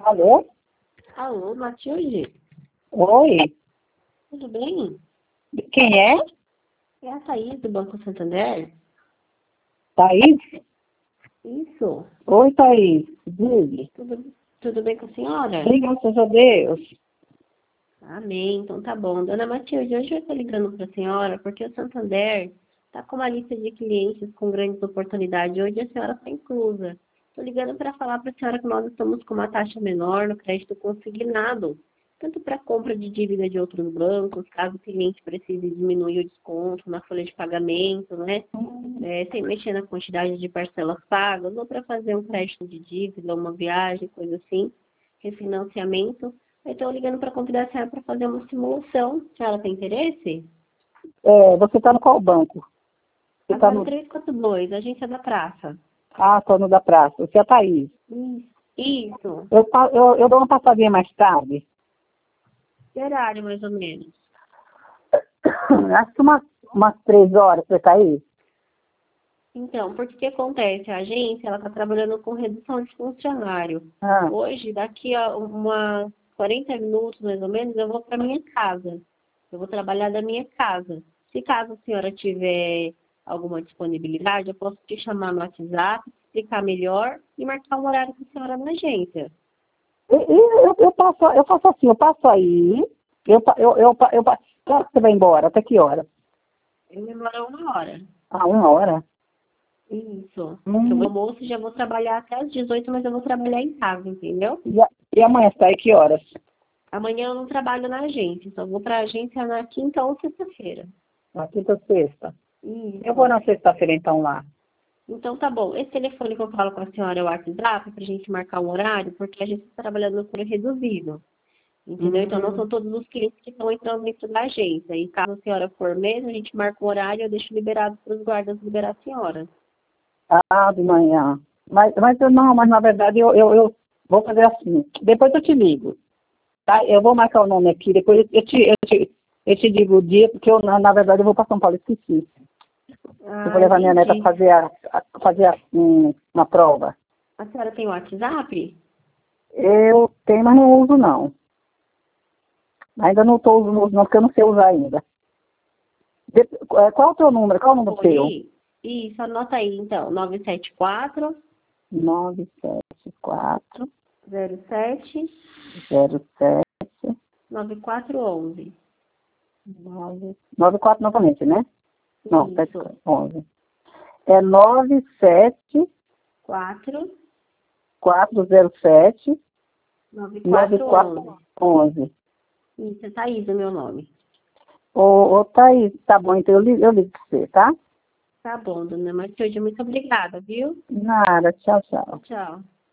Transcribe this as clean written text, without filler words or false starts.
Alô? Alô, Matilde? Oi? Tudo bem? Quem é? É a Thaís do Banco Santander? Thaís? Isso. Oi, Thaís. Diga. Tudo bem com a senhora? Graças a Deus. Amém, então tá bom. Dona Matilde, hoje eu estou ligando para a senhora porque o Santander está com uma lista de clientes com grandes oportunidades. Hoje a senhora está inclusa. Estou ligando para falar para a senhora que nós estamos com uma taxa menor no crédito consignado, tanto para compra de dívida de outros bancos, caso o cliente precise diminuir o desconto na folha de pagamento, né? Sem mexer na quantidade de parcelas pagas, ou para fazer um crédito de dívida, uma viagem, coisa assim, refinanciamento. Eu estou ligando para convidar a senhora para fazer uma simulação. A senhora tem interesse? Você está no qual banco? Você tá Agora no... 342, Agência da Praça. Ah, estou no da praça. Você é a Thaís. Isso. Eu dou uma passadinha mais tarde. Que horário, mais ou menos? Acho que umas 3 horas você tá aí. Então, porque o que acontece? A agência ela está trabalhando com redução de funcionário. Ah, Hoje, daqui a umas 40 minutos, mais ou menos, eu vou para minha casa. Eu vou trabalhar da minha casa. Se caso a senhora tiver alguma disponibilidade, eu posso te chamar no WhatsApp, explicar melhor e marcar um horário com a senhora na agência. eu faço assim, eu passo aí. Que hora que você vai embora? Até que hora? Eu demoro 1 hora. Ah, 1 hora? Isso. Eu vou Hum, almoço e já vou trabalhar até às 18, mas eu vou trabalhar em casa, entendeu? e amanhã você tá aí que horas? Amanhã eu não trabalho na agência, só vou para a agência na quinta ou sexta-feira. Na quinta ou sexta? Eu vou Isso. na sexta-feira então lá. Então tá bom. Esse telefone que eu falo com a senhora é o WhatsApp para a gente marcar um horário, porque a gente está trabalhando por reduzido. Entendeu? Então não Hum. são todos os clientes que estão entrando dentro da agência. E caso a senhora for mesmo, a gente marca um horário e eu deixo liberado para os guardas liberar a senhora. Ah, de manhã. Mas eu não, mas na verdade eu vou fazer assim. Depois eu te ligo, tá? Eu vou marcar o nome aqui, depois eu te digo o dia, porque na verdade eu vou para São Paulo, esqueci. Eu vou Ah, levar minha neta entendi. fazer uma prova. A senhora tem WhatsApp? Eu tenho, mas não uso não. Ainda não estou usando não, porque eu não sei usar ainda. Qual é o teu número? Qual é o número teu? Oi. Isso, anota aí então. 974 974 07 07 9411. 94 novamente, né? Não, Isso. 11. É 97 4 407 9411. 9411. Isso, é Thaís, o meu nome. Ô, Thaís, tá bom, então eu ligo pra você, tá? Tá bom, dona Matilde, muito obrigada, viu? Nada, tchau, tchau. Tchau.